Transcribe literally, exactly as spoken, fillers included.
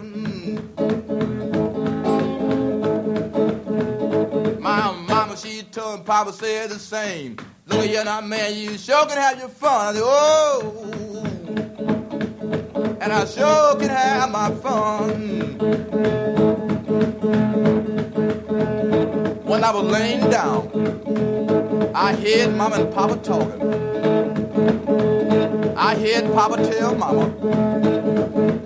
My mama, she told Papa said the same. Look here now, man, you sure can have your fun. I said, oh, and I sure can have my fun. When I was laying down, I heard Mama and Papa talking. I heard Papa tell Mama,